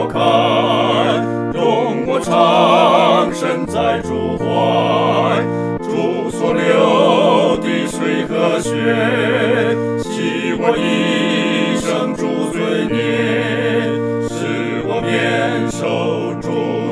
我开，容我长身在主怀，主所流的水和血，洗我一生主罪孽，使我免受主